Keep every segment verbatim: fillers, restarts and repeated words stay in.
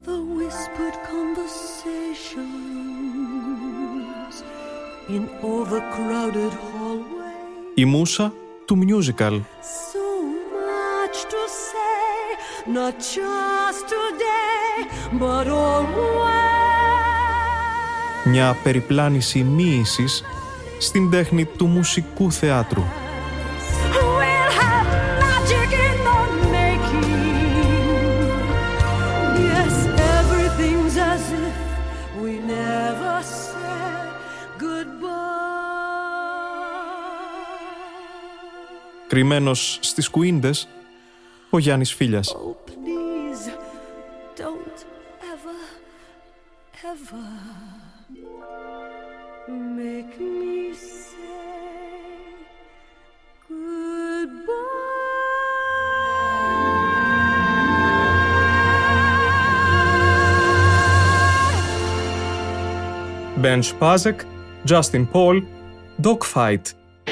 The whispered conversations in overcrowded hallways. Η μούσα του musical. So much to say, not just today, but always. Μια περιπλάνηση μοίησης στην τέχνη του μουσικού θεάτρου. Κρυμμένος στις κουίντες, ο Γιάννης Φίλιας. Oh, please, don't ever, ever make me say goodbye. Ben Spazek, Justin Paul, Dogfight.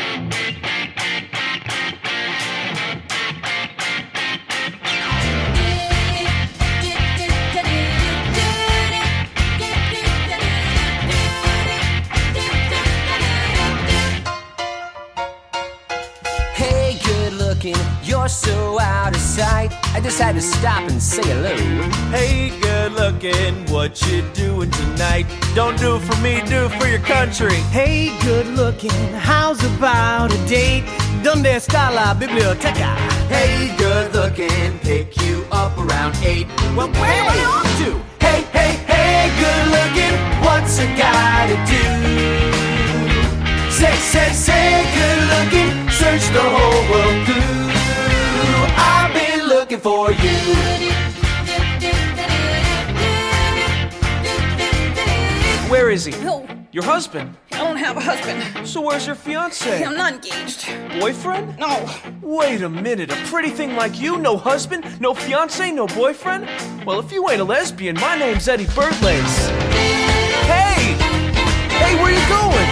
You're so out of sight, I just had to stop and say hello. Hey, good looking, what you doing tonight? Don't do for me, do for your country. Hey, good looking, how's about a date? Donde está la biblioteca? Hey, good looking, pick you up around eight. Well, where am I off to? Hey, hey, hey, good looking, what's a guy to do? Say, say, say, good looking, search the whole world through. I've been looking for you. Where is he? No. Your husband? I don't have a husband. So where's your fiancé? I'm not engaged. Boyfriend? No. Wait a minute, a pretty thing like you, no husband, no fiancé, no boyfriend? Well, if you ain't a lesbian, my name's Eddie Birdlace. Hey! Hey, where you going?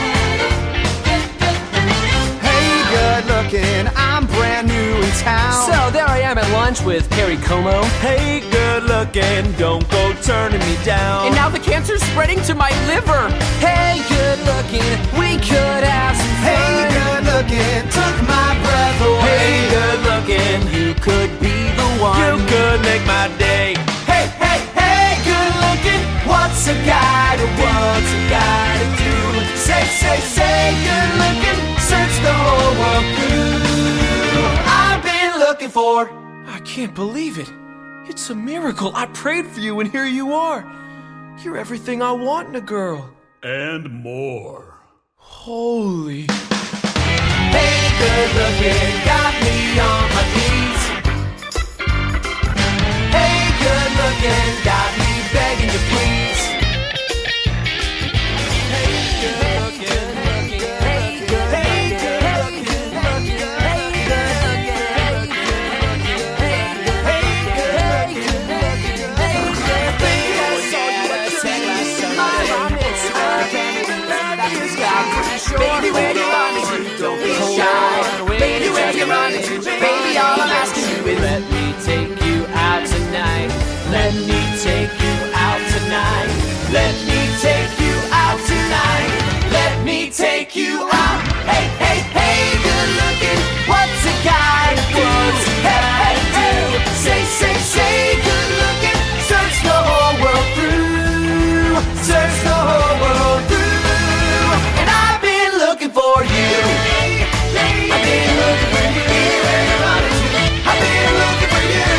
Good looking, I'm brand new in town. So there I am at lunch with Perry Como. Hey, good looking, don't go turning me down. And now the cancer's spreading to my liver. Hey, good looking, we could have some fun. Hey, good looking, took my breath away. Hey, good looking, you could be the one. You could make my day. Hey, hey, hey, good looking, what's a guy to do? What's a guy to do? Say, say, say, good looking, search the whole world through. I've been looking for. I can't believe it. It's a miracle. I prayed for you and here you are. You're everything I want in a girl. And more. Holy. Hey, good looking, got me on my knees. Hey, good looking, got me begging you please. Hey, good looking, hey, good looking, hey, good looking, hey, good looking, hey, good looking, hey, good looking, hey, good looking. I saw you at the last summer. Baby, where you running to? Don't be shy. Baby, where you running to? Baby, all I'm asking you is let me take you out tonight. Let me take you out tonight. Let me take you out tonight. Let me take you out. Hey, hey, hey, good looking. What's a guy do? Hey, hey, hey. Say, say, say, good looking. Search the whole world through. Search the whole world through. And I've been looking for you. I've been looking for you. I've been looking for you.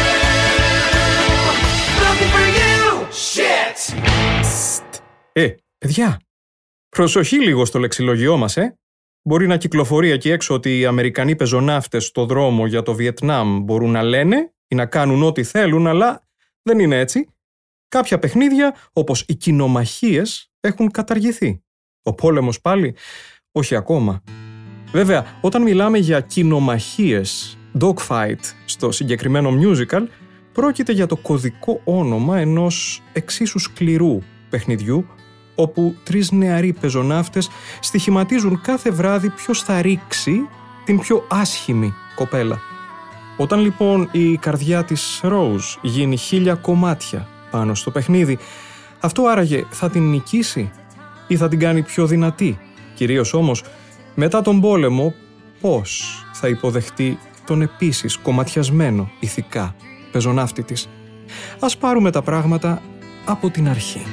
Looking for you. Shit. Ε, παιδιά, προσοχή λίγο στο λεξιλογιό μας, ε. Μπορεί να κυκλοφορεί εκεί έξω ότι οι Αμερικανοί πεζοναύτες στο δρόμο για το Βιετνάμ μπορούν να λένε ή να κάνουν ό,τι θέλουν, αλλά δεν είναι έτσι. Κάποια παιχνίδια, όπως οι κοινομαχίες, έχουν καταργηθεί. Ο πόλεμος πάλι, όχι ακόμα. Βέβαια, όταν μιλάμε για κοινομαχίες, dogfight, στο συγκεκριμένο musical, πρόκειται για το κωδικό όνομα ενός εξίσου σκληρού παιχνιδιού, όπου τρεις νεαροί πεζοναύτες στοιχηματίζουν κάθε βράδυ ποιος θα ρίξει την πιο άσχημη κοπέλα. Όταν λοιπόν η καρδιά της Rose γίνει χίλια κομμάτια πάνω στο παιχνίδι. Αυτό άραγε θα την νικήσει ή θα την κάνει πιο δυνατή? Κυρίως όμως, μετά τον πόλεμο, πώς θα υποδεχτεί τον επίσης κομματιασμένο ηθικά πεζοναύτη της? Ας πάρουμε τα πράγματα από την αρχή.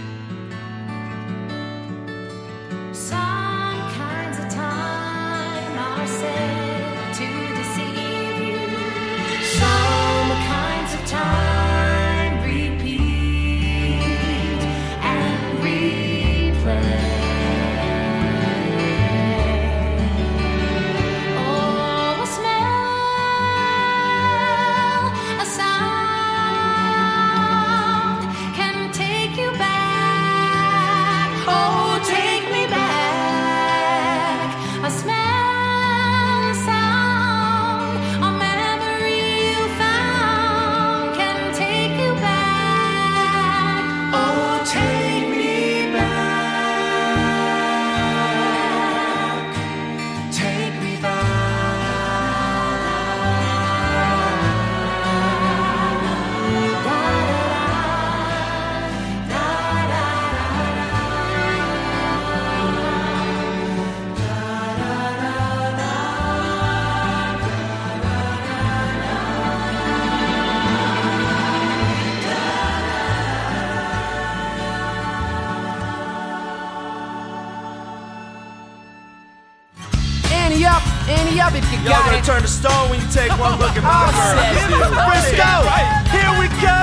Up if you Y'all got gonna it. turn to stone when you take one look at my Oh, says you. Frisco, here we go!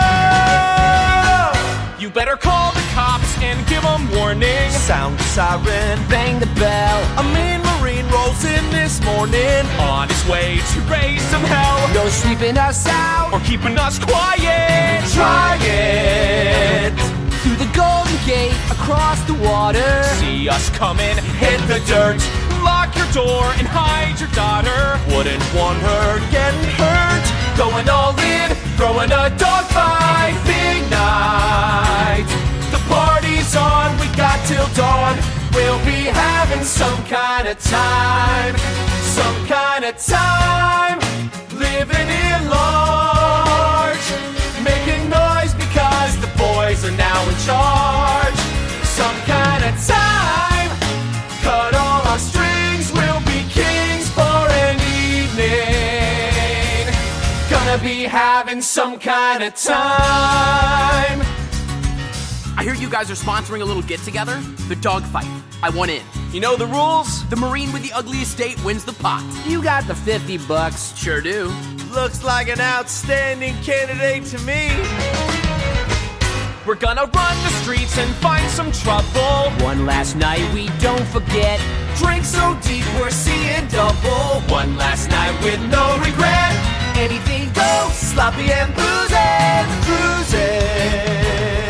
You better call the cops and give them warning. Sound the siren, Bang the bell. a mean Marine rolls in this morning. On his way to raise some hell. No sweeping us out. Or keeping us quiet. Try it! Through the Golden Gate, across the water. See us coming, hit the dirt. Lock your door and hide your daughter. Wouldn't want her getting hurt. Going all in, throwing a dogfight. Big night, The party's on, we got till dawn. we'll be having some kind of time. Some kind of time. Living in large. Making noise because the boys are now in charge. Some kind of time. Cut all our strings, we'll be kings for an evening. Gonna be having some kind of time. I hear you guys are sponsoring a little get-together. The dogfight. I want in. You know the rules? The Marine with the ugliest state wins the pot. You got the fifty bucks. Sure do. Looks like an outstanding candidate to me. We're gonna run the streets and find some trouble. One last night we don't forget. Drink so deep we're seeing double. One last night with no regret. Anything goes, sloppy and boozing, cruising.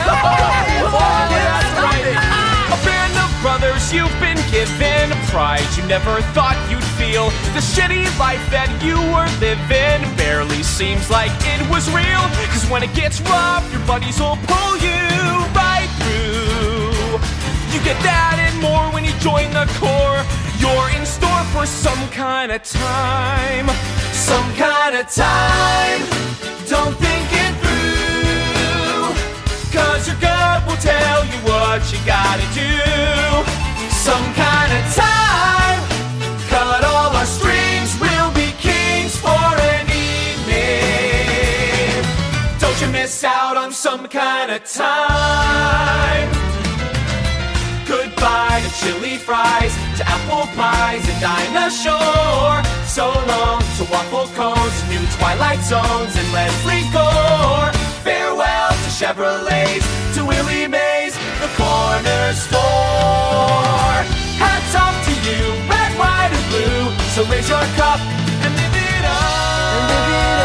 A band of brothers you've been given pride you never thought you'd feel. The shitty life that you were living barely seems like it was real. Cause when it gets rough, your buddies will pull you right through. You get that and more when you join the Corps. You're in store for some kind of time. Some kind of time. Don't think it through. Cause your gut will tell you what you gotta do. Some kind of time. Cut all our strings, we'll be kings for an evening. Don't you miss out on some kind of time. Goodbye to chili fries, to apple pies and Dinah Shore. So long to waffle cones, new Twilight Zones and Leslie Gore. Farewell to Chevrolets, to Willie Mays, the corner store. Hats off to you, red, white and blue. So raise your cup and live it up. And live it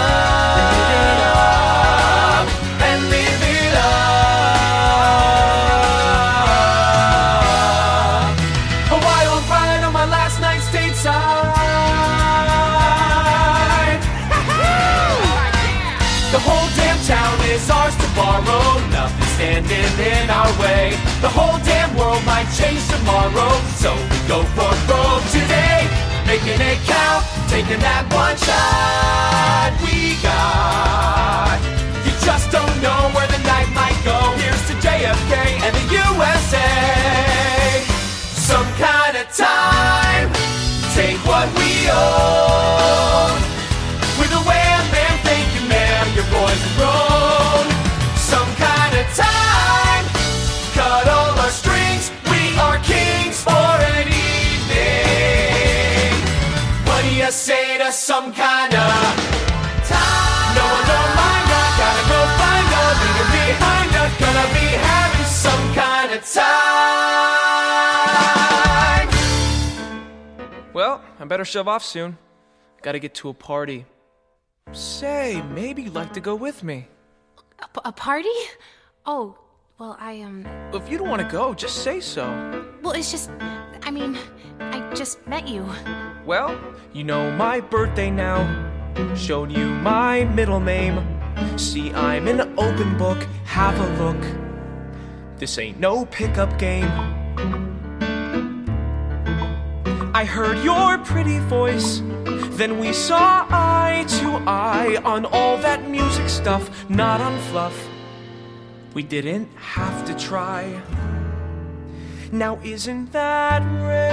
up. And live it up. A wild ride on my last night stateside. The whole damn town is ours to borrow. Nothing standing in our way. The whole damn world might change tomorrow. So we go for broke today. Making it count, taking that one shot we got. You just don't know where the night Well, I better shove off soon. Gotta get to a party. Say, maybe you'd like to go with me. A, p- a party? Oh, well, I, um... If you don't want to go, just say so. Well, it's just... I mean, I just met you. Well, you know my birthday now. Showed you my middle name. See, I'm an open book. Have a look. This ain't no pickup game. I heard your pretty voice. Then we saw eye to eye on all that music stuff, not on fluff. We didn't have to try. Now isn't that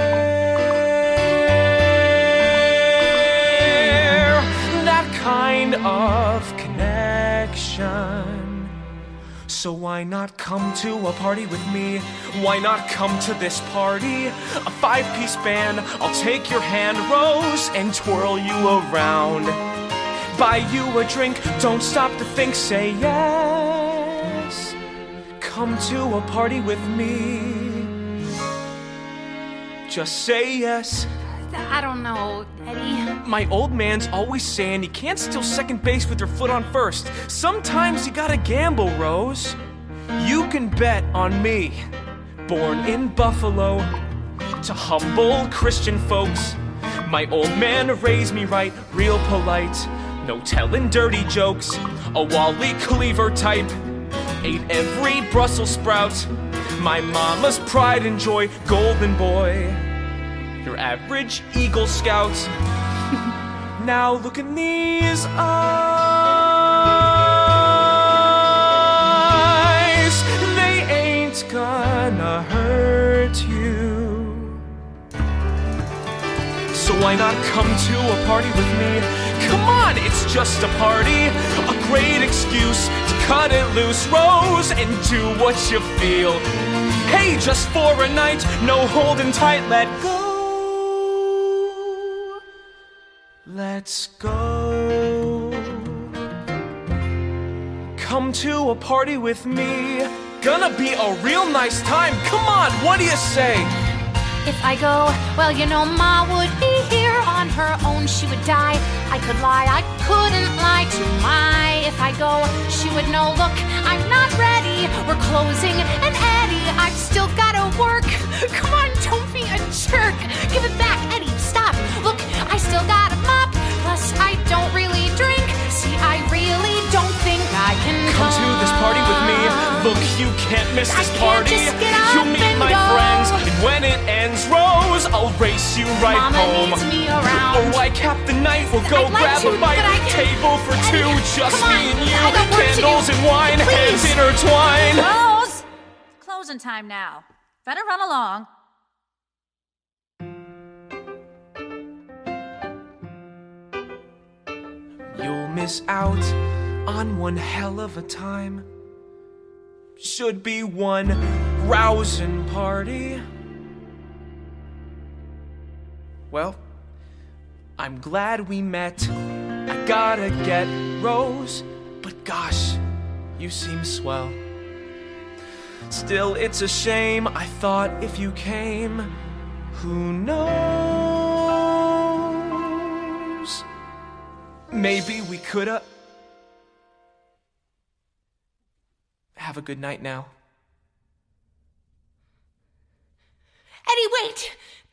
rare? That kind of connection. So why not come to a party with me? Why not come to this party? A five-piece band, I'll take your hand, Rose, and twirl you around. Buy you a drink, don't stop to think, say yes. Come to a party with me. Just say yes. I don't know, Eddie. My old man's always saying you can't steal second base with your foot on first. Sometimes you gotta gamble, Rose. You can bet on me. Born in Buffalo to humble Christian folks. My old man raised me right, real polite. No telling dirty jokes. A Wally Cleaver type. Ate every Brussels sprout. My mama's pride and joy, golden boy. Your average Eagle Scout. Now look in these eyes. They ain't gonna hurt you. So why not come to a party with me? Come on, it's just a party. A great excuse to cut it loose, Rose, and do what you feel. Hey, just for a night, no holding tight, let go. Let's go. Come to a party with me. Gonna be a real nice time. Come on, what do you say? If I go, well, you know, Ma would be here on her own. She would die. I could lie, I couldn't lie to my. If I go, she would know, look, I'm not ready. We're closing, and Eddie, I've still gotta work. Come on, don't be a jerk. Give it back, Eddie, stop. Look, I still got a mop. Plus, I don't really drink. See, I really don't think I can come to this party with me. Look, you can't miss this party. You'll meet my go. friends, and when it ends, Rose, I'll race you right Mama home. Needs me around. Or why cap the night? We'll go I'd grab like to, a bite. Table for Eddie, two, just me and you. Candles and wine, Please. hands intertwined. Close! Closing time now. Better run along. You'll miss out on one hell of a time. Should be one rousing party. Well, I'm glad we met. I gotta get Rose, but gosh, you seem swell. Still, it's a shame. I thought if you came, who knows? Maybe we coulda. Have a good night now. Eddie, wait!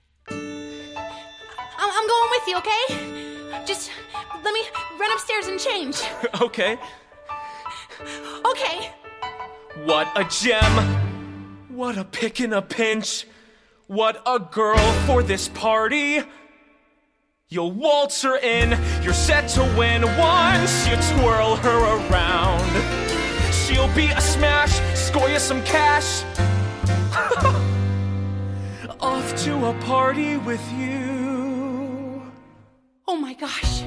I- I'm going with you, okay? Just let me run upstairs and change. Okay. Okay. What a gem. What a pick in a pinch. What a girl for this party. You'll waltz her in. You're set to win once you twirl her around. She'll be a smash. Score you some cash. Off to a party with you. Oh my gosh.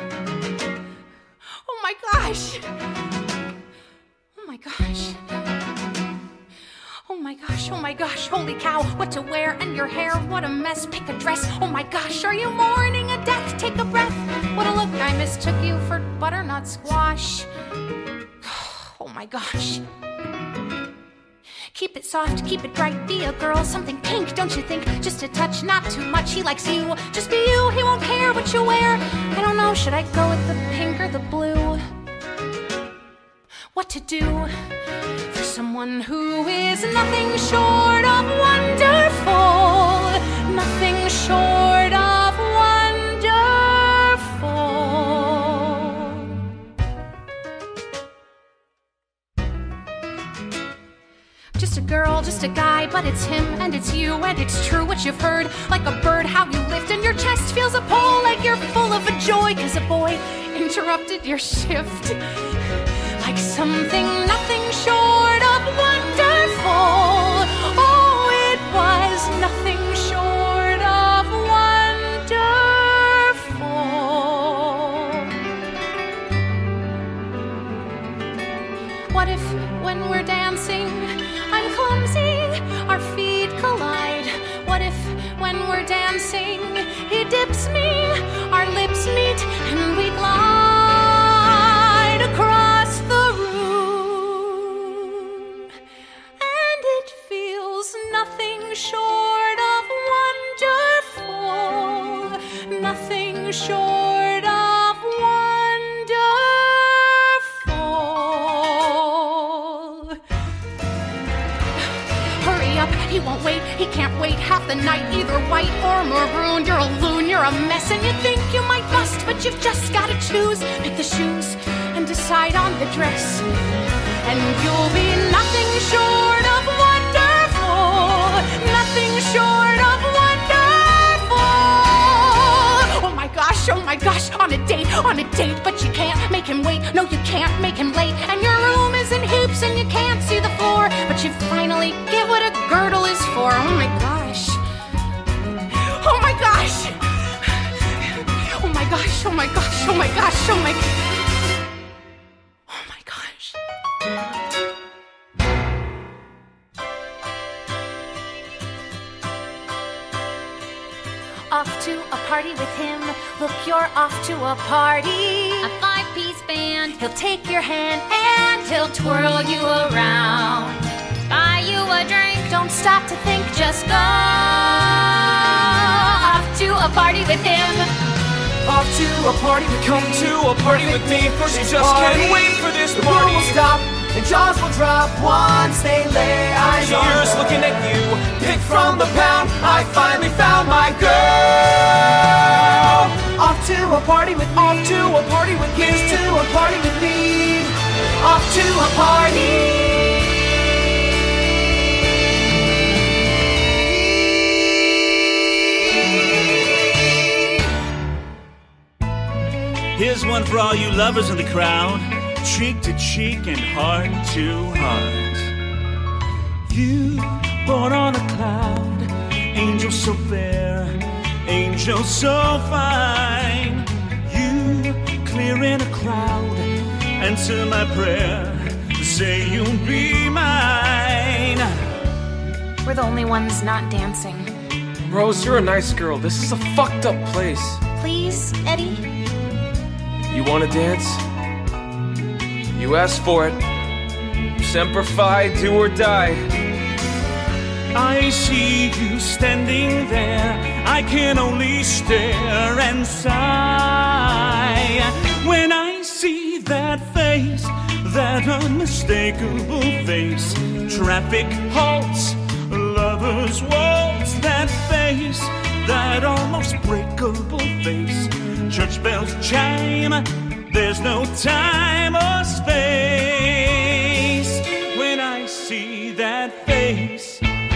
Oh my gosh. Oh my gosh. Oh my gosh, oh my gosh, holy cow, what to wear and your hair, what a mess, pick a dress. Oh my gosh, are you mourning a death? Take a breath. What a look, I mistook you for butternut squash. Oh my gosh. Keep it soft, keep it bright, be a girl, something pink, don't you think? Just a touch, not too much, he likes you. Just be you, he won't care what you wear. I don't know, should I go with the pink or the blue? What to do for someone who is nothing short of wonderful, nothing short of wonderful. Just a girl, just a guy, but it's him and it's you and it's true what you've heard. Like a bird, how you lift and your chest feels a pull, like you're full of a joy, cause a boy interrupted your shift. Like something nothing short of wonderful. Oh, it was nothing short of wonderful. What if when we're dancing I'm clumsy, our feet collide? What if when we're dancing he dips me, our lips meet and we glide across the room, and it feels nothing short of wonderful, nothing short of wonderful. Hurry up, he won't wait, he can't wait half the night, either white or maroon. You're a loon, you're a mess, and you think you might bust, but you've just gotta choose. Pick the shoes and decide on the dress, and you'll be nothing short of wonderful, nothing short of wonderful. Oh my gosh, oh my gosh, on a date, on a date, but you can't make him wait, no you can't make him late, and your room is in heaps and you can't see the floor, but you finally get what a girdle is for. Oh my gosh, oh my gosh, oh my gosh, oh my gosh, oh my gosh, oh my gosh. Off to a party with him. Look, you're off to a party. A five-piece band. He'll take your hand and he'll twirl you around. Buy you a drink. Don't stop to think, just go. Off to a party with him. Off to a party with Come me. to a party with me. First you just party. can't wait for this The party. will stop and jaws will drop once they lay eyes on Tears her. looking at you. Pick from the pound, I finally found my girl. Off to a party with me. Off to a party with me. Here's to a party with me. Off to a party. Here's one for all you lovers in the crowd, cheek to cheek and heart to heart. You born on a cloud, angel so fair, angel so fine. You clear in a crowd, answer my prayer, say you'll be mine. We're the only ones not dancing. Rose, you're a nice girl. This is a fucked up place. Please, Eddie? You wanna dance? You asked for it. Semper Fi, do or die. I see you standing there, I can only stare and sigh. When I see that face, that unmistakable face, traffic halts, lovers waltz, that face, that almost breakable face, church bells chime, there's no time or space. When I see that face,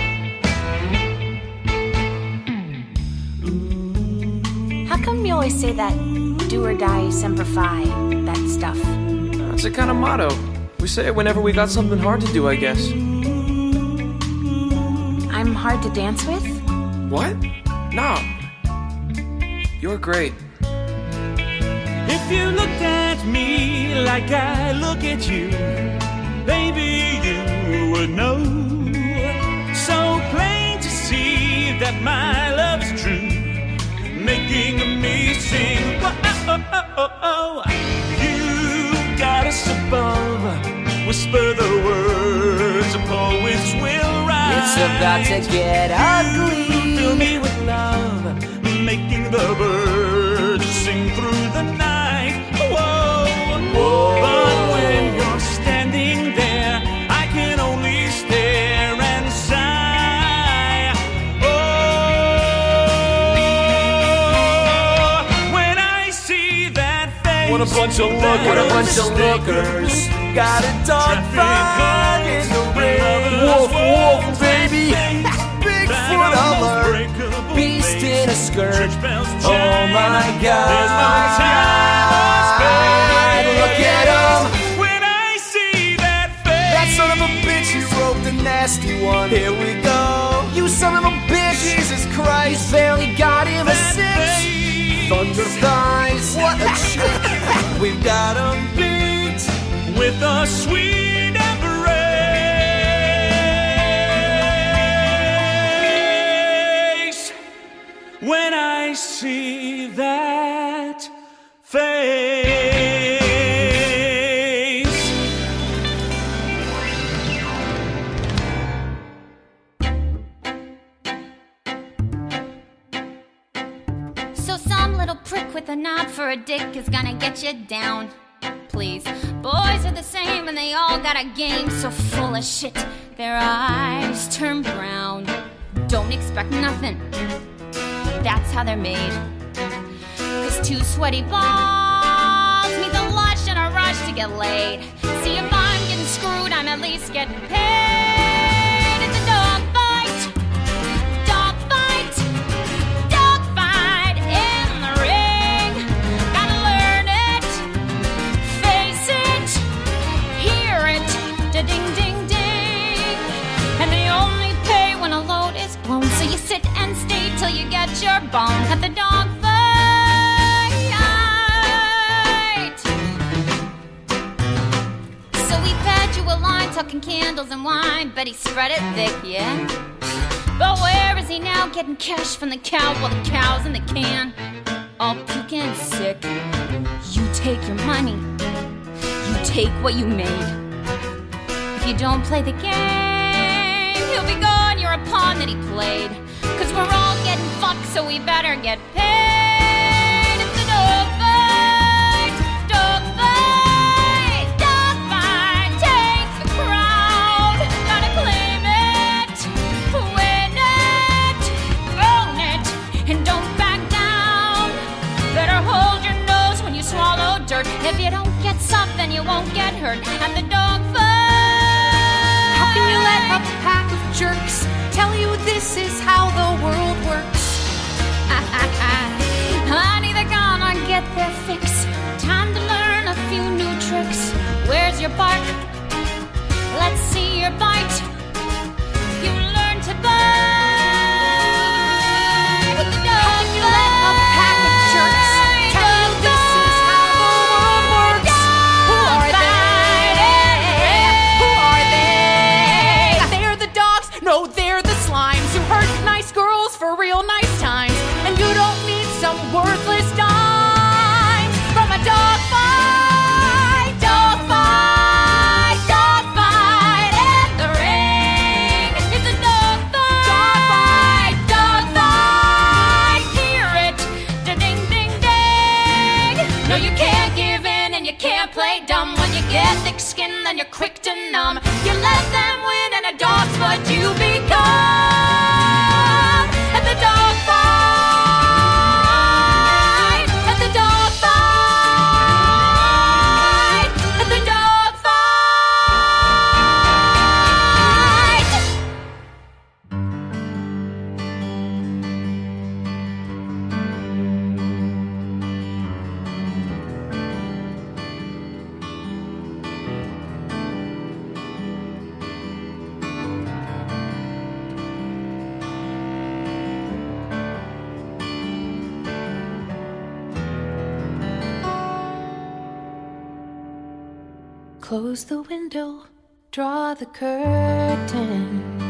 How come you always say that do or die, semper fi, that stuff? That's a kind of motto. We say it whenever we got something hard to do, I guess. I'm hard to dance with? What? No. You're great. if you looked at me like I look at you, baby, you would know. So plain to see that my love's true, making me sing. Oh, oh, oh, oh, oh. You got us above, whisper the words a poet's will. It's about to get ugly. Fill me with love, making the birds sing through the night. Whoa, whoa. But when you're standing there, I can only stare and sigh. Oh, when I see that face. What a bunch of lookers. What a bunch of lookers. Got a dog fight in the rain. Wolf, wolf, baby. Bigfoot alert. Beast in a skirt. Oh my God. There's no time or space. Look at him. When I see that face. That son of a bitch, you wrote the nasty one. Here we go. You son of a bitch. Jesus Christ. He's barely got him a six. Thunder thighs. What a chick. We've got him beat with a sweet embrace. When I see that face. So some little prick with a knob for a dick is gonna get you down. Please. Boys are the same and they all got a game so full of shit their eyes turn brown. Don't expect nothing. That's how they're made. Cause two sweaty balls means a lush and a rush to get laid. See, if I'm getting screwed, I'm at least getting paid. It's a dog fight. Dog fight. Dog fight in the ring. Gotta learn it. Face it. Hear it. Da-ding, ding, ding. And they only pay when a load is blown. So you sit and stay till you get your bone at the dog fight. So we fed you a line, talking candles and wine. Bet he spread it thick, yeah? But where is he now, getting cash from the cow while the cow's in the can? All puking sick. You take your money. You take what you made. If you don't play the game, he'll be gone, you're a pawn that he played. Cause we're all getting fucked, so we better get paid. It's a dog fight, dog fight, dog fight. Take the crowd, gotta claim it, win it, own it, and don't back down. Better hold your nose when you swallow dirt. If you don't get soft, then you won't get hurt at the dog fight. How can you let a pack of jerks tell you this is how the world works? Honey, they're gonna get their fix. Time to learn a few new tricks. Where's your bark? Let's see your bite. You learn to bite. How can you let a pack of jerks tell you this is how the world works? Who are they? Who are they? They're the dogs. No, they're the slimes who hurt nice girls for real nice times. And you don't need some worthless dimes from a dog fight, dog fight, dog fight in the ring. It's a dog fight, dog fight, dog fight. Hear it, da-ding, ding, ding. No, you can't give in and you can't play dumb. When you get thick skin, then you're quick to numb. You let them win and a dog's what you become. At the dog fight, at the dog fight, at the dog fight. Close the window, draw the curtain.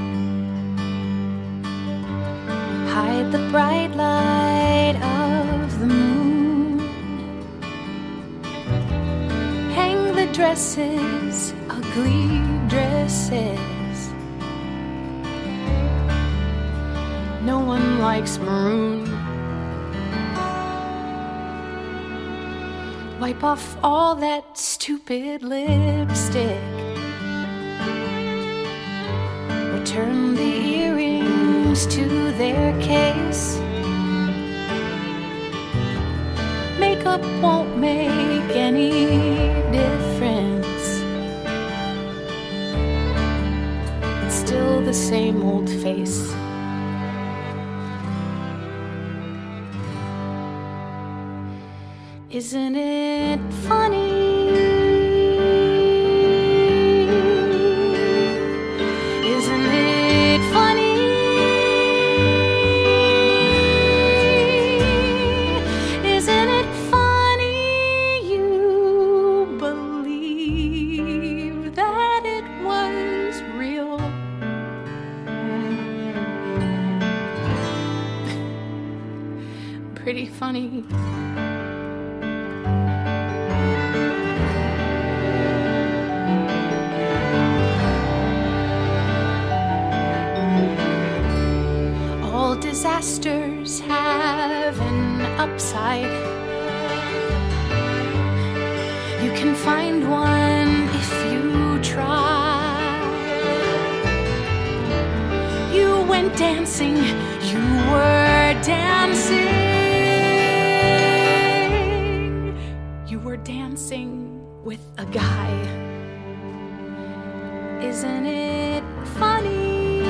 Hide the bright light of the moon. Hang the dresses, ugly dresses. likes maroon. Wipe off all that stupid lipstick. Return the earrings to their case. Makeup won't make any difference. It's still the same old face. Isn't it funny? Isn't it funny? Isn't it funny you believe that it was real? Pretty funny. Disasters have an upside. You can find one if you try. You went dancing, you were dancing. You were dancing with a guy. Isn't it funny?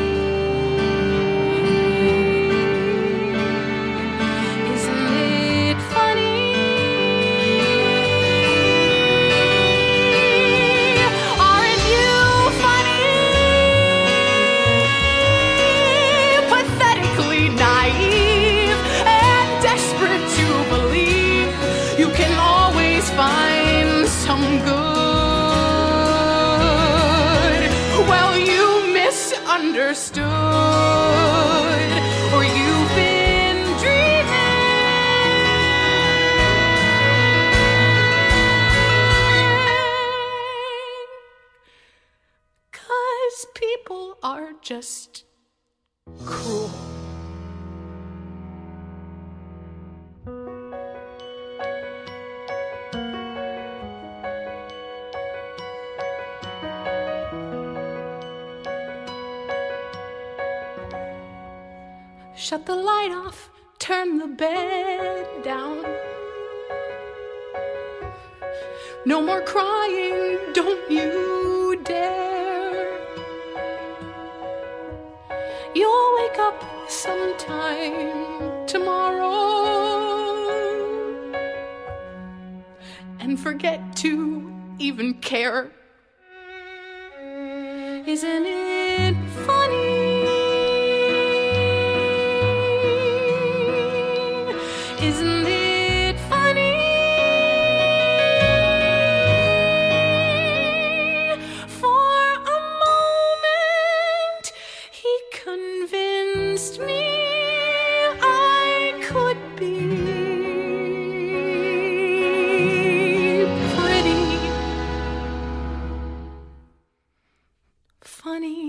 Find some good. Well, you misunderstood, or you've been dreaming. 'Cause people are just cruel. Shut the light off, turn the bed down. No more crying, don't you dare. You'll wake up sometime tomorrow and forget to even care. Isn't it funny? Isn't it funny? For a moment, he convinced me I could be pretty funny.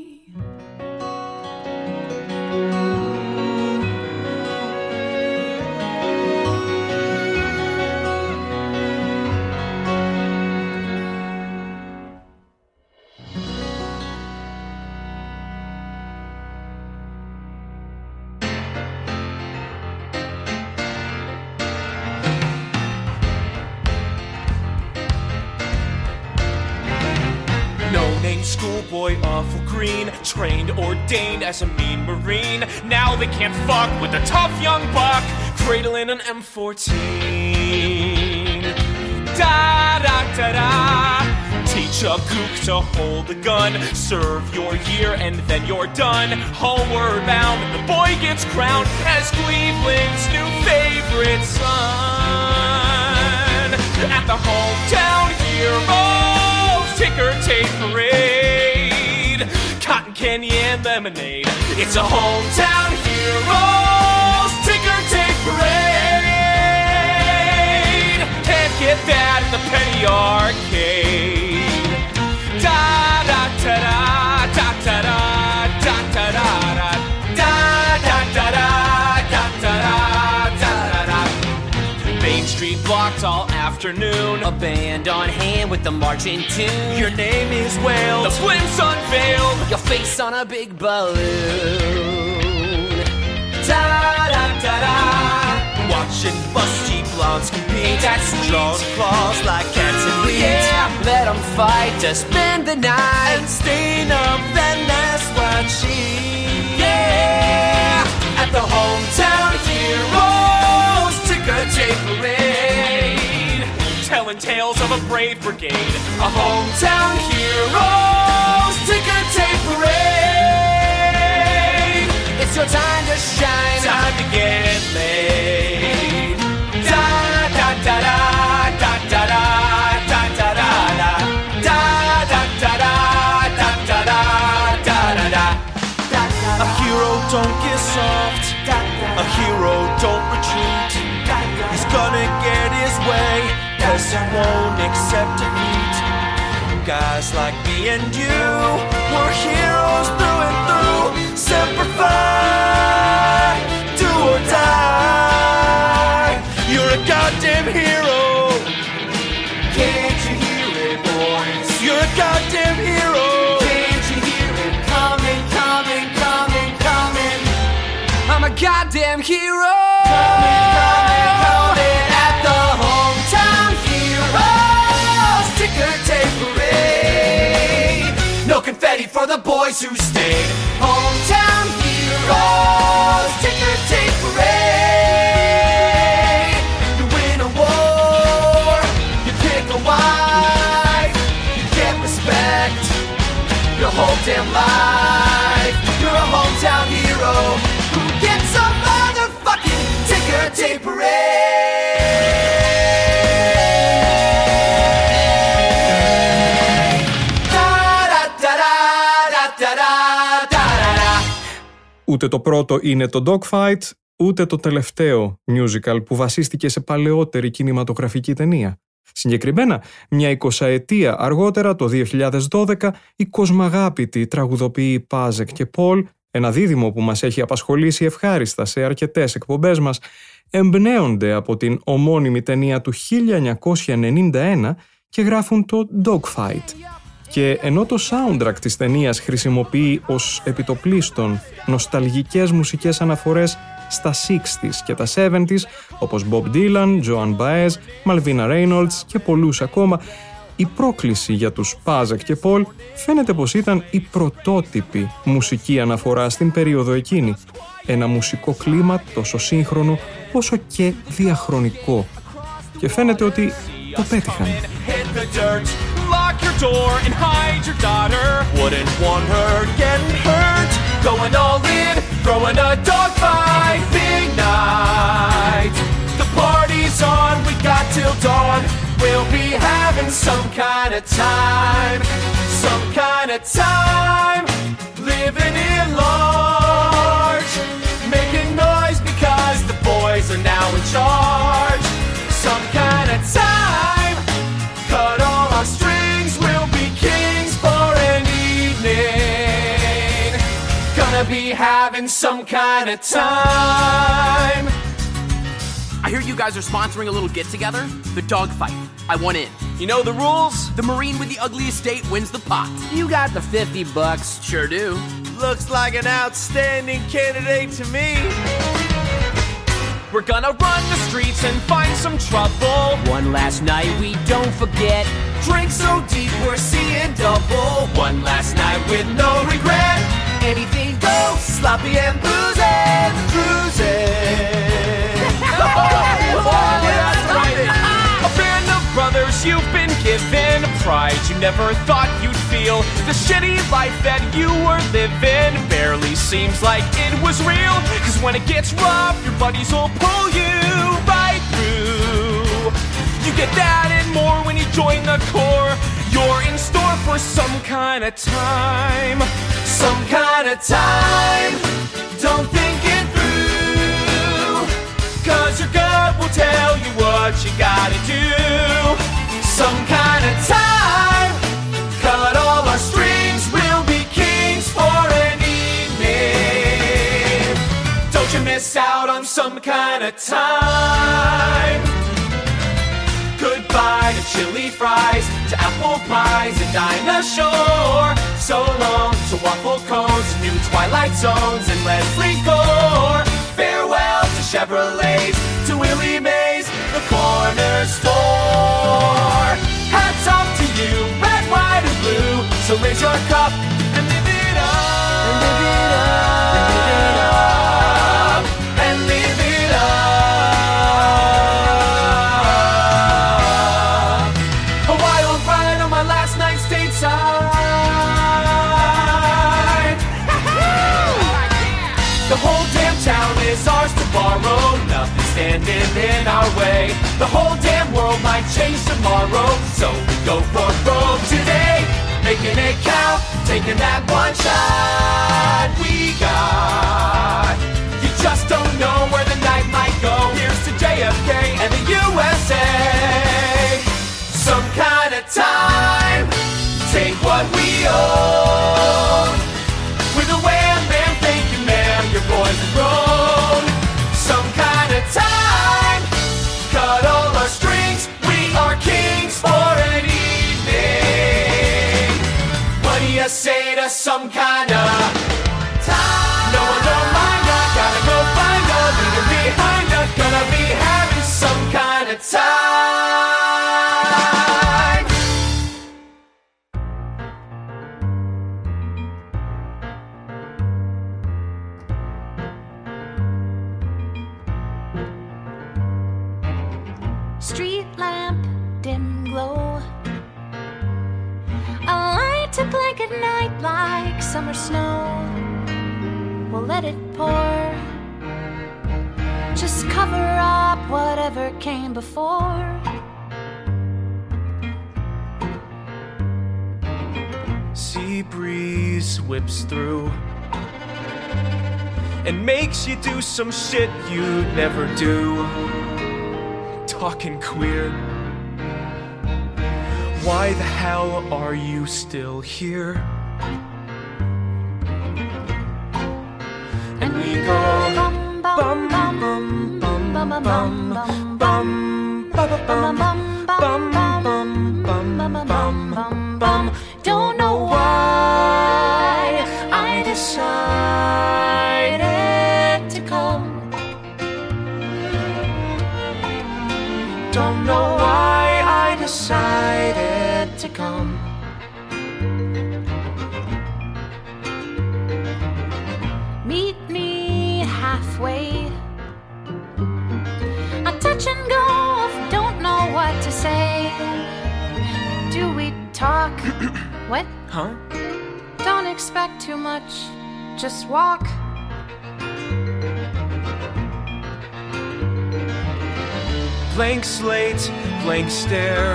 Schoolboy awful green, trained, ordained as a mean marine. Now they can't fuck with a tough young buck, cradling an M fourteen. Da da da da. Teach a kook to hold a gun, serve your year and then you're done. Homeward bound, the boy gets crowned as Cleveland's new favorite son. At the hometown heroes ticker tape parade, cotton candy and lemonade. It's a hometown heroes ticker tape parade. Can't get that at the Penny Arcade. Da da da da da da da da da da da da da da afternoon. A band on hand with the marching tune. Your name is wailed, the flames unveiled, your face on a big balloon. Da da da da. Watching busty blondes compete. That's sweet. Draws claws like cats and weeds. Yeah, let them fight to spend the night and stain up that last white sheet. Yeah, at the hometown heroes ticker tape parade, telling tales of a brave brigade. A hometown heroes ticker tape parade. It's your time to shine, time to get laid. Da da da da da da da da da da da da da da da da da da da. A hero don't get soft, a hero don't retreat. He's gonna get his way, cause he won't accept defeat. Guys like me and you, we're heroes through and through. Semper Fi, do or die. You're a goddamn hero. Can't you hear it, boys? You're a goddamn hero. Can't you hear it coming, coming, coming, coming? I'm a goddamn hero. Coming, coming, coming at the hometown heroes ticker tape parade. No confetti for the boys who stayed. Hometown heroes ticker tape parade. You win a war, you pick a wife, you get respect your whole damn life. You're a hometown hero who gets a motherfucking ticker tape parade. Da da da da da da da da. Ούτε το πρώτο είναι το Dogfight, ούτε το τελευταίο musical που βασίστηκε σε παλαιότερη κινηματογραφική ταινία. Συγκεκριμένα, μια εικοσαετία αργότερα, το δύο χιλιάδες δώδεκα, οι κοσμαγάπητοι τραγουδοποιοί Πάζεκ και Πολ, ένα δίδυμο που μας έχει απασχολήσει ευχάριστα σε αρκετές εκπομπές μας, εμπνέονται από την ομώνυμη ταινία του χίλια εννιακόσια ενενήντα ένα και γράφουν το Dogfight. Και ενώ το soundtrack της ταινίας χρησιμοποιεί ως επιτοπλίστων νοσταλγικές μουσικές αναφορές στα εξήντα και τα εβδομήντα, όπως Bob Dylan, Joan Baez, Malvina Reynolds και πολλούς ακόμα, η πρόκληση για τους Πάζεκ και Πολ φαίνεται πως ήταν η πρωτότυπη μουσική αναφορά στην περίοδο εκείνη. Ένα μουσικό κλίμα τόσο σύγχρονο όσο και διαχρονικό. Και φαίνεται ότι το πέτυχαν. Lock your door and hide your daughter. Wouldn't want her getting hurt. Going all in, throwing a dogfight. Big night, the party's on. We got till dawn. We'll be having some kind of time. Some kind of time. Living in large. Making noise because the boys are now in charge. Some kind of time. Cut all our strings, we'll be kings for an evening. Gonna be having some kind of time. I hear you guys are sponsoring a little get-together. The Dogfight. I want in. You know the rules? The Marine with the ugliest state wins the pot. You got the fifty bucks. Sure do. Looks like an outstanding candidate to me. We're gonna run the streets and find some trouble. One last night we don't forget. Drink so deep we're seeing double. One last night with no regret. Anything goes, sloppy and boozing, cruising. Oh, that's right. A band of brothers, you've been given a pride you never thought you'd feel. The shitty life that you were living barely seems like it was real. Cause when it gets rough, your buddies will pull you right through. You get that and more when you join the Corps. You're in store for some kind of time. Some kind of time. Don't think it through. Cause your gut will tell you what you gotta do. Some kind of time. Cut all our strings, we'll be kings for an evening. Don't you miss out on some kind of time. Goodbye. chili fries to apple pies and dinosaur. So long to waffle cones, new Twilight Zones, and Leslie Gore. Farewell to Chevrolets, to Willie Mays, the corner store. Hats off to you, red, white, and blue. So raise your cup and live it up. And live it up. And live it up. And live it up. A wild ride on my last night stateside. The whole damn town is ours to borrow. Nothing standing in our way. The whole damn world might change tomorrow. So we go for broke today. Making it count, taking that one shot we got. You just don't know where the night might go. Here's to J F K and the U S A. Some kind of time, take what we own. With a wham, bam, thank you, ma'am, your boys have grown. Some kind of time, cut all our strings. We are kings for an evening. What do you say to some kind of time? No one don't mind, I gotta go find her. Leaving behind her, gonna be having some kind of time. Street lamp, dim glow, a light to blanket night like summer snow. We'll let it pour, just cover up whatever came before. Sea breeze whips through and makes you do some shit you'd never do. Talking queer. Why the hell are you still here? And we go bum bum bum bum bum bum bum bum bum bum bum bum bum. Don't know why I decided to come. Don't know why I decided to come. Meet me halfway. I touch and go, don't know what to say. Do we talk? What? Huh? Don't expect too much, just walk. Blank slate, blank stare.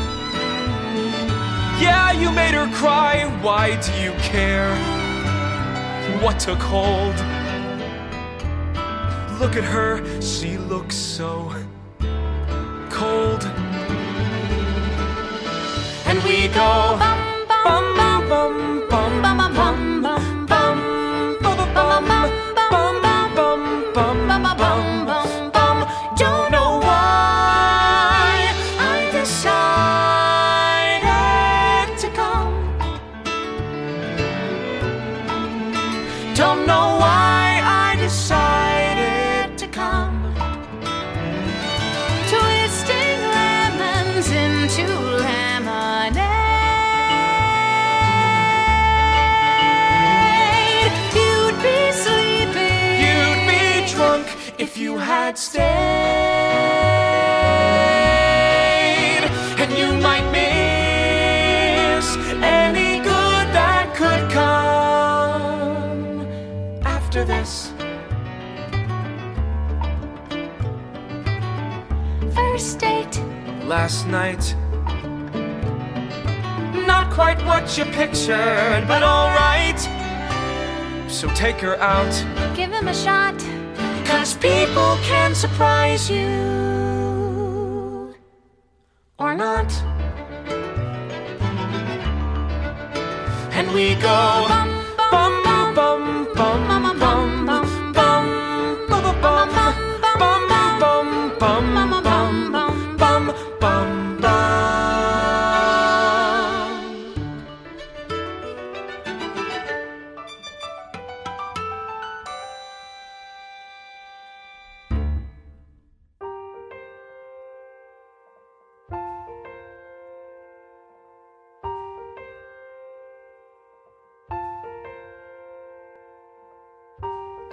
Yeah, you made her cry, why do you care? What took hold? Look at her, she looks so cold. And we go bum bum bum bum bum bum bum bum bum bum bum bum bum bum bum bum. Don't know why I decided to come. Don't know why I decided to come. Twisting lemons into lemonade. You'd be sleeping. You'd be drunk if you had stayed. And you might miss any good that could come after this. First date. Last night. Not quite what you pictured, but alright. So take her out. Give him a shot. 'Cause people can surprise you. Or not. And we go bum bum bum bum bum bum bum bum bum bum bum bum bum bum bum bum bum bum.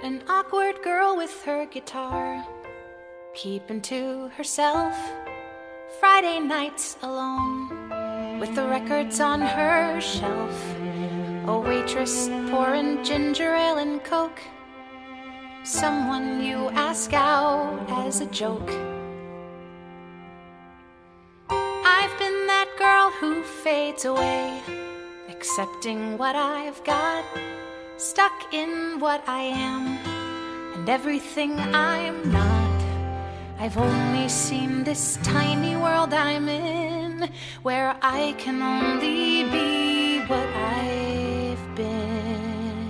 an awkward girl with her guitar, keeping to herself, Friday nights alone, with the records on her shelf. A waitress pouring ginger ale and coke, someone you ask out as a joke. I've been that girl who fades away, accepting what I've got, stuck in what I am and everything I'm not. I've only seen this tiny world I'm in, where I can only be what I've been.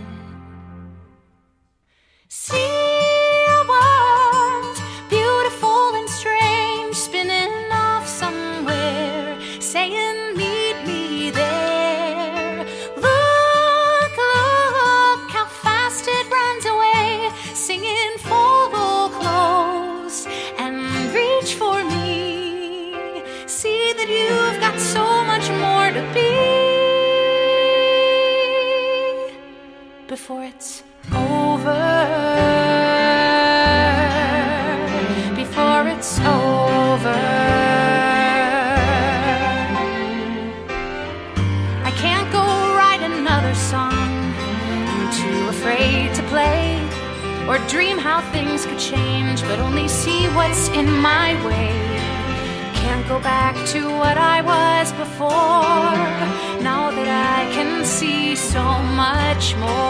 See a world, beautiful and strange, spinning off somewhere, saying meet me there. Look, look, how fast it runs away, singing follow close and reach for me. See that you've got so much more to be before it's over, before it's over. I can't go write another song, I'm too afraid to play or dream how things could change, but only see what's in my way. Can't go back to what I was before, now that I can see so much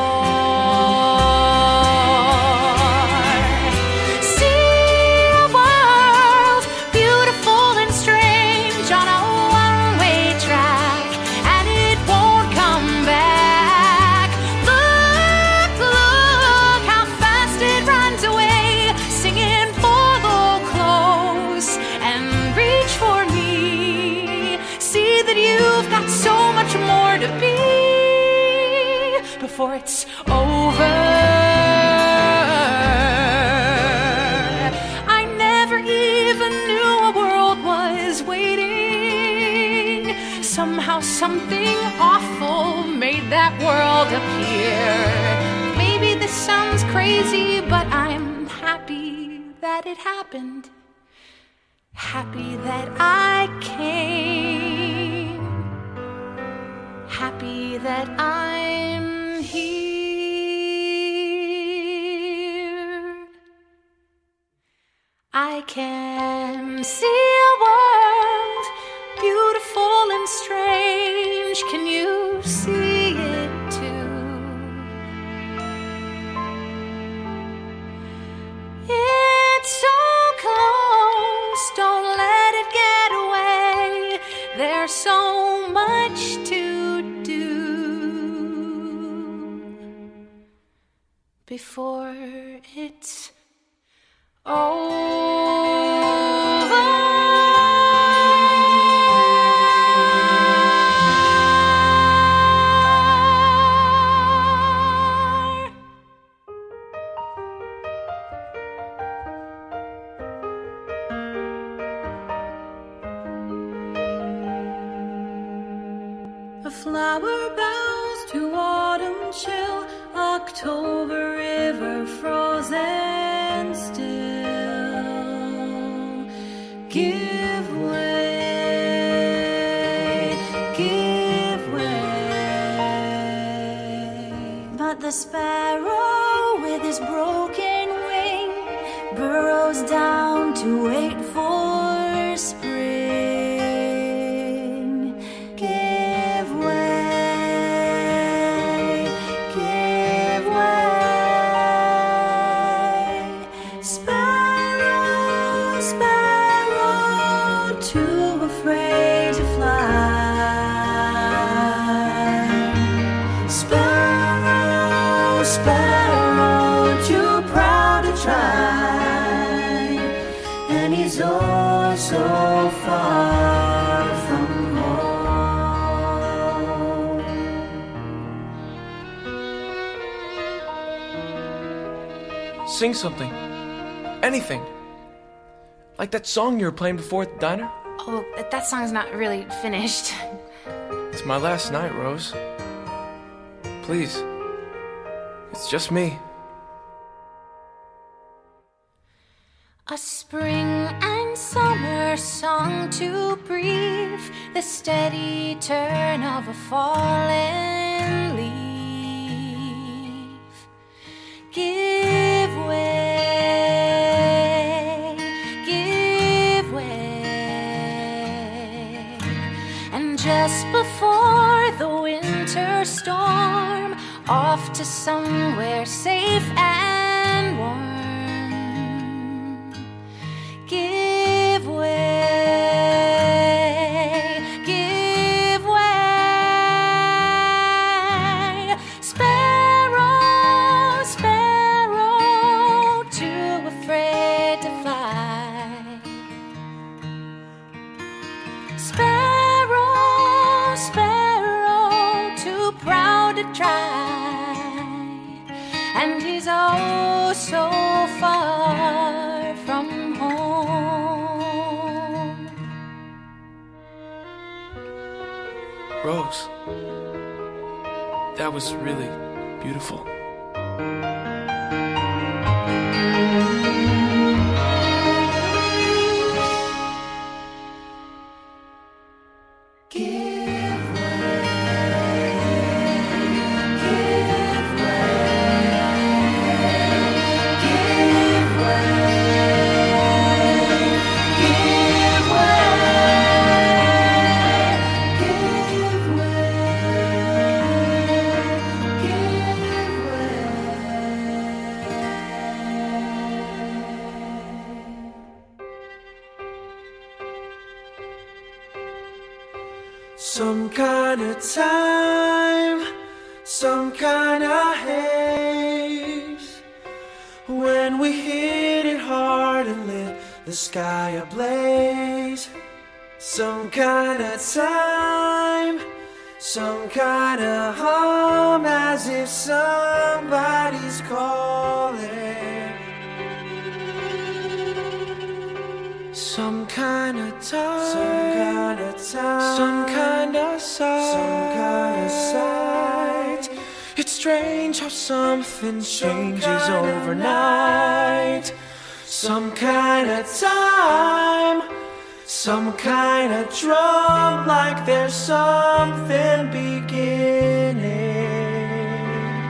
more. See a world, beautiful and strange, on a one-way track, and it won't come back. Look, look, how fast it runs away, singing follow close and reach for me. See that you've got so much more to be before it's over. I never even knew a world was waiting. Somehow something awful made that world appear. Maybe this sounds crazy, but I'm happy that it happened. Happy that I came, happy that I'm here. I can see a world, beautiful and strange. Can you see it too? It's so close, don't let it get away. There's so much to do before it's over. A flower bows to autumn chill, October river frozen still. Give way, give way. But the sparrow with his broken wing burrows down to wait for spring. Give way, give way. Sparrow, sparrow, too afraid to fly. Sparrow, sparrow, too proud to try. And he's oh so far from home. Sing something. Anything. Like that song you were playing before at the diner. Oh, that song's not really finished. It's my last night, Rose. Please. It's just me. A spring and summer song to breathe, the steady turn of a fallen leaf. Give way, give way. And just before the winter storm, off to somewhere safe and warm. Give way, give way. Sparrow, sparrow, too afraid to fly. Sparrow, sparrow, too proud to try. And he's oh so far from home. Rose, that was really beautiful. Some kind of time, some kind of haze, when we hit it hard and lit the sky ablaze. Some kind of time, some kind of hum, as if somebody's calling. Some kind of time, some kind of time, some kind of sight, some kind of sight. It's strange how something changes overnight. Some kind of time, some kind of drum, like there's something beginning.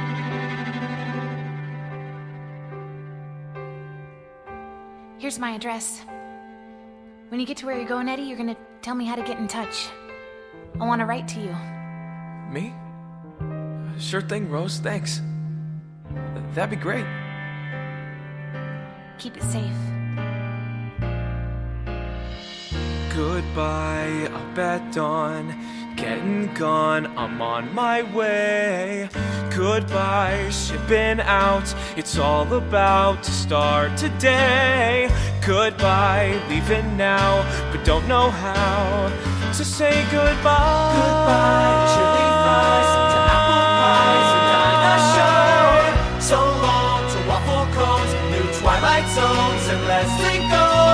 Here's my address. When you get to where you're going, Eddie, you're gonna tell me how to get in touch. I want to write to you. Me? Sure thing, Rose, thanks. That'd be great. Keep it safe. Goodbye, up at dawn, getting gone, I'm on my way. Goodbye, shipping out, it's all about to start today. Goodbye, leaving now, but don't know how to say goodbye. Goodbye, chili fries, to apple pies and dinosaur. So long to waffle cones, new twilight zones, and Leslie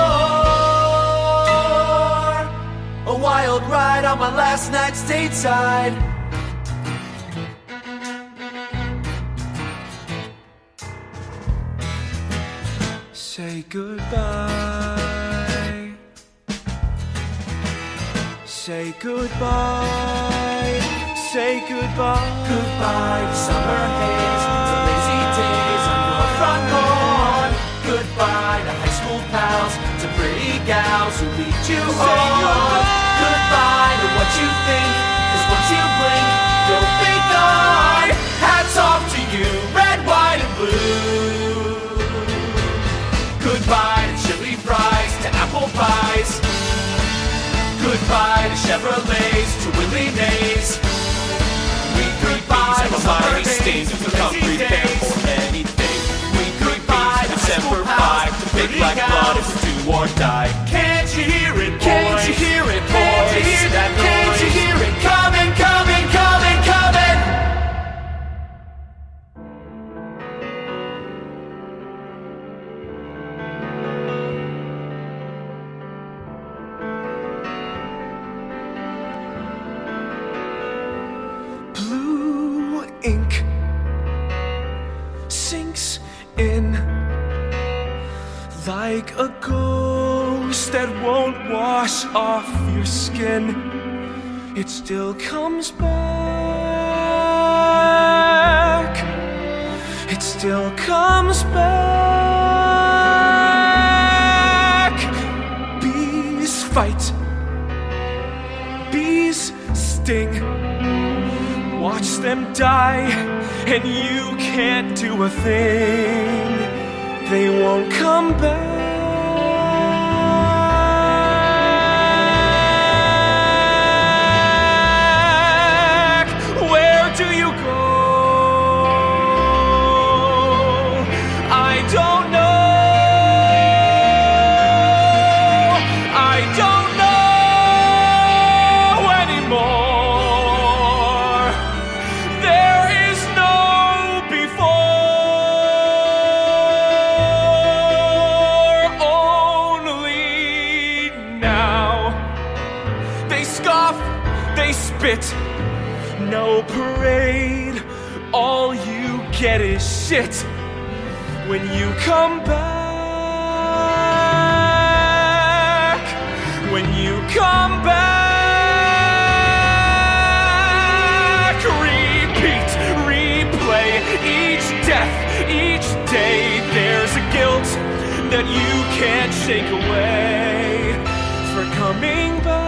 Gore. A wild ride on my last night stateside. Say goodbye. Say goodbye. Say goodbye. Goodbye to summer haze, to lazy days on your front lawn. Goodbye to high school pals, to pretty gals who lead you on. Goodbye to what you think, 'cause once you blink, you'll be gone. Hats off to you, red, white, and blue. Goodbye to chili fries, to apple pies. Goodbye to Chevrolets, to Willie Mays. We goodbye to summer stains, to come prepared for anything. We goodbye to December five, to big black blood, it's do or die. Can't you hear it, boys? Can't you hear it, boys? Can't you hear that noise? Can't you hear it coming, coming, coming, coming? Blue ink sinks in Like a ghost that won't wash off your skin, it still comes back. It still comes back. Bees fight. Bees sting. Watch them die, and you can't do a thing. They won't come back. Where do you go? I don't know. I don't know anymore. There is no before, only now. They scoff, they spit. No parade, all you get is shit. When you come back, when you come back, repeat, replay each death, each day. There's a guilt that you can't shake away for coming back.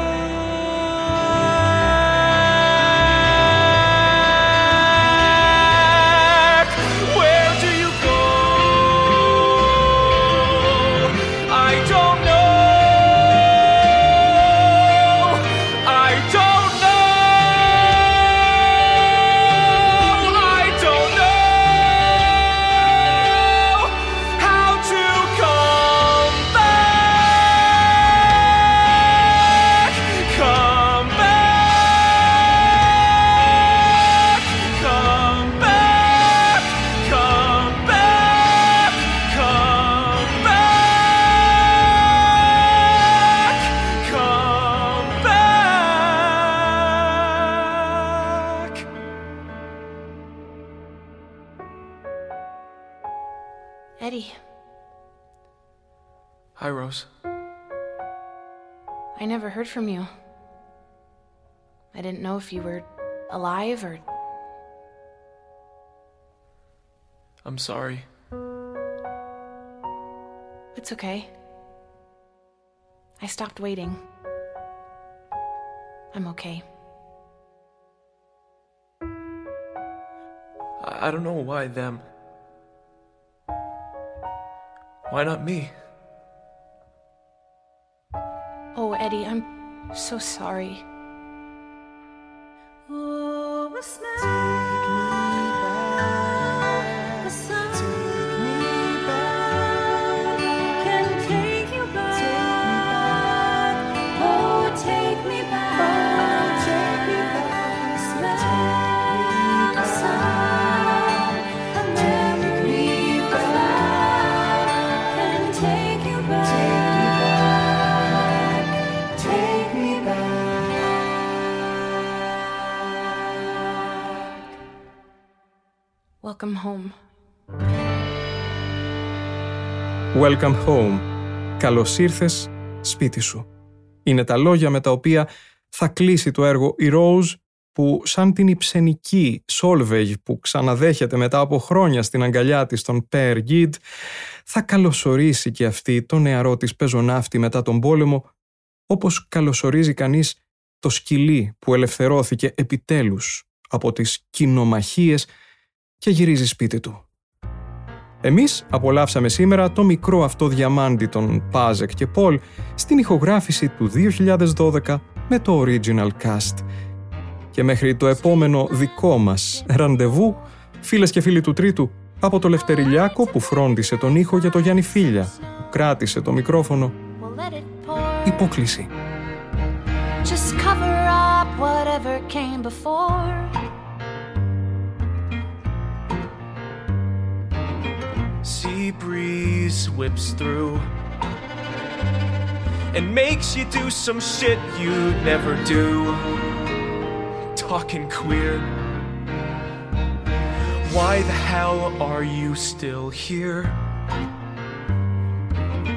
Eddie. Hi, Rose. I never heard from you. I didn't know if you were alive or... I'm sorry. It's okay. I stopped waiting. I'm okay. I, I don't know why them. Why not me? Oh, Eddie, I'm so sorry. Oh, the snake. The sun can take you back. Oh, take me back. Take me back. Smell the sun, a memory back. Can take you back. Take me back. Welcome home. Welcome home. Καλώς ήρθες σπίτι σου. Είναι τα λόγια με τα οποία θα κλείσει το έργο η Rose, που σαν την υψενική Solveig που ξαναδέχεται μετά από χρόνια στην αγκαλιά της τον Peer Gynt, θα καλωσορίσει και αυτή το νεαρό της πεζοναύτη μετά τον πόλεμο, όπως καλωσορίζει κανείς το σκυλί που ελευθερώθηκε επιτέλους από τις κοινομαχίες και γυρίζει σπίτι του. Εμείς απολαύσαμε σήμερα το μικρό αυτό διαμάντι των Πάζεκ και Πολ στην ηχογράφηση του δύο χιλιάδες δώδεκα με το original cast. Και μέχρι το επόμενο δικό μας ραντεβού, φίλες και φίλοι του Τρίτου, από το Λευτερηλιάκο που φρόντισε τον ήχο για το Γιάννη Φίλια, που κράτησε το μικρόφωνο, υπόκληση. Just cover up whatever came before. Sea breeze whips through and makes you do some shit you'd never do. Talking queer. Why the hell are you still here?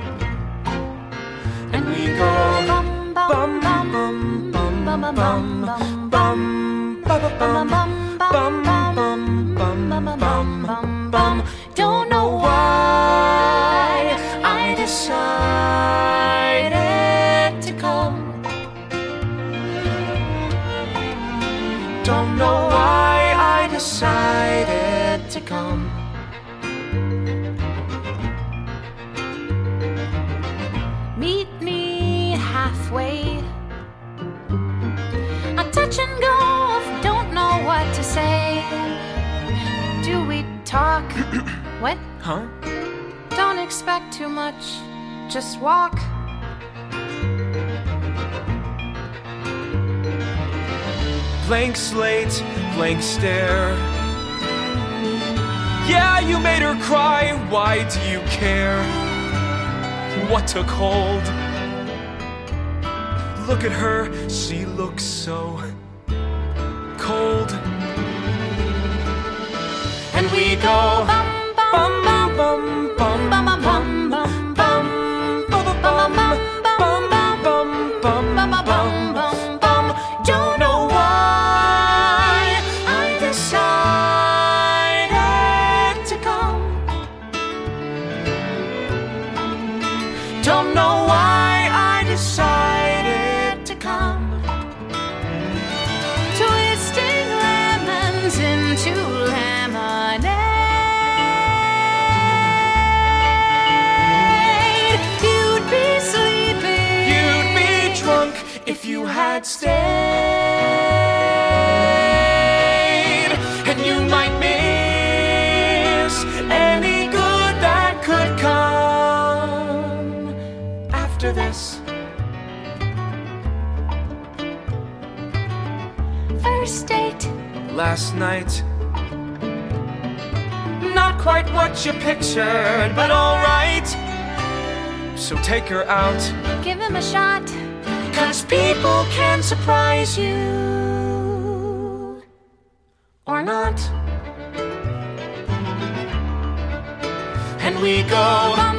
Don't know why I decided to come. Don't know why I decided to come. Meet me halfway. I touch and go, don't know what to say. Do we talk? What? Huh? Don't expect too much, just walk. Blank slate, blank stare. Yeah, you made her cry, why do you care? What took hold? Look at her, she looks so cold. And we go bum bum bum bum bum bum bum bum bum bum bum bum bum bum bum bum. Don't know why I decided to come. Don't know why I decided to come. Twisting lemons into lemonade. You'd be sleeping. You'd be drunk if you had stayed. And you might miss any good that could come after this. First date. Last night. Not quite what you pictured, but alright. So take her out. Give him a shot. 'Cause people can surprise you. Or not. And we go